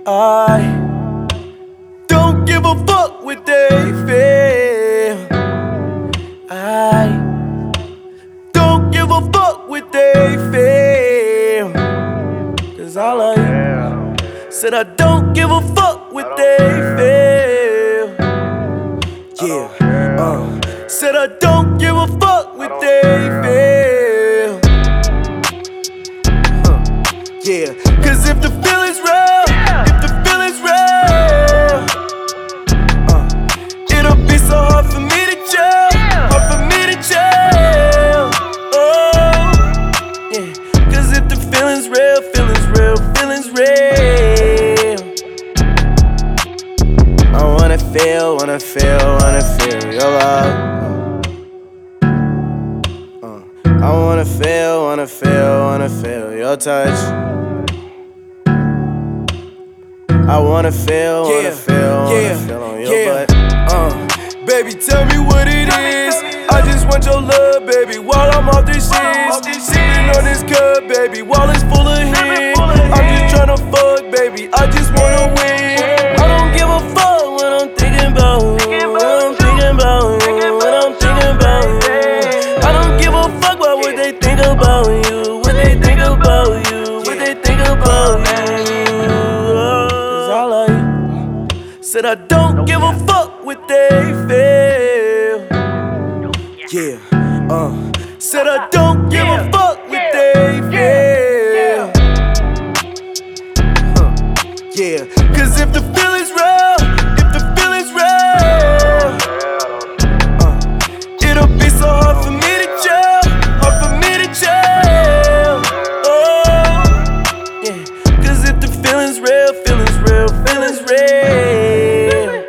I don't give a fuck what they feel. I don't give a fuck what they feel. Cause I love you. Said I don't give a fuck what they feel. Yeah, said I don't give a fuck what they feel. Yeah, cause if the feeling's real, if the feeling's real, it'll be so hard for me to chill, hard for me to chill. Oh, yeah, cause if the feeling's real, feeling's real, feeling's real. I wanna feel your love. I wanna feel your touch. I wanna feel on your butt. Baby, tell me what it is. I just want your love, baby, while I'm off this shit. Sipping on this cup, baby, while it's full of hit. I'm just tryna fuck, baby, I just wanna win. I don't give a fuck what I'm thinking about. What I'm thinking about. What I'm thinking about. I don't give a fuck about what they think about you. What they think about you. What they think about you. Said I don't give a fuck what they feel. Yeah, said I don't give a fuck what they feel. Yeah, cause if the feeling's real, if the feeling's real, it'll be so hard for me to chill, hard for me to chill. Oh, yeah, cause if the feeling's real, feeling's real, feeling's real.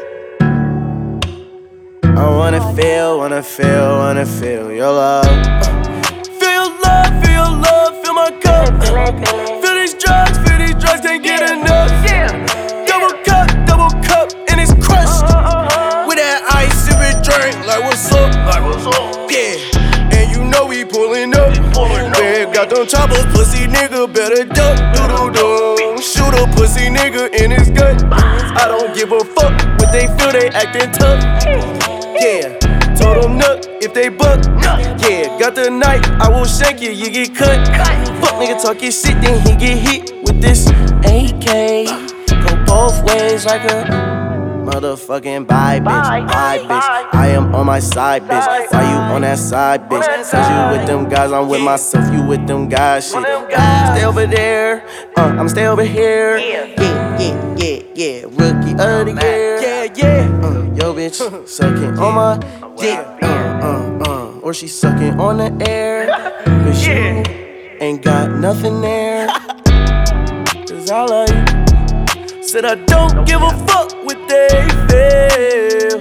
I wanna feel your love. Feel your love, feel my cup. Feel these drugs, can't get enough. Double cup, and it's crushed. With that ice, sip it, drink, like what's up? Yeah, and you know we pulling up. Yeah, got them choppers, pussy nigga, better duck. Do-do-do. Shoot a pussy nigga in his gut. I don't give a fuck what they feel, they acting tough. Yeah, told them nut if they buck. Yeah, got the knife, I will shank you, you get cut. Fuck nigga talking shit, then he get hit with this AK. Go both ways like a motherfucking bye bitch. I am on my side, bitch. Why you on that side, bitch? Cause you with them guys, I'm with myself. You with them guys, shit. Stay over there, I'm stay over here. Yeah. Rookie of the year. Yo, bitch, sucking on my dick. Or she sucking on the air. Cause you ain't got nothing there. Cause I love you. Said I don't give a fuck what they feel.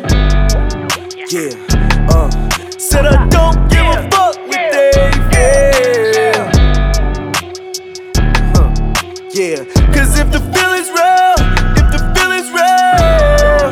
Yeah, said I don't give a fuck what they feel. Yeah, cause if the feeling's real, if the feeling's real,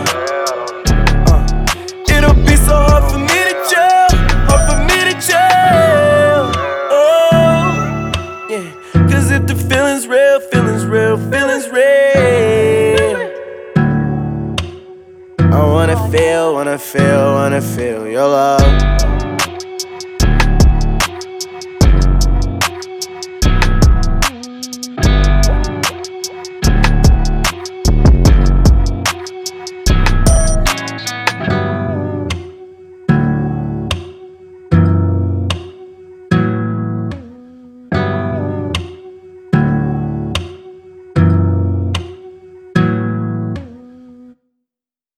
it'll be so hard for me to chill, hard for me to chill. Oh, yeah, cause if the feeling's real, feeling's real, feeling's real. I wanna feel your love.